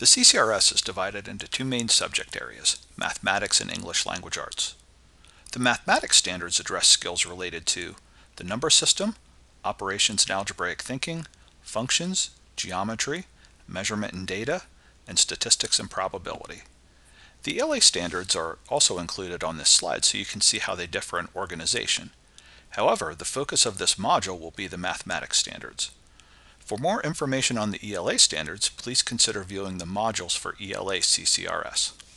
The CCRS is divided into two main subject areas, mathematics and English language arts. The mathematics standards address skills related to the number system, operations and algebraic thinking, functions, geometry, measurement and data, and statistics and probability. The ELA standards are also included on this slide so you can see how they differ in organization. However, the focus of this module will be the mathematics standards. For more information on the ELA standards, please consider viewing the modules for ELA CCRS.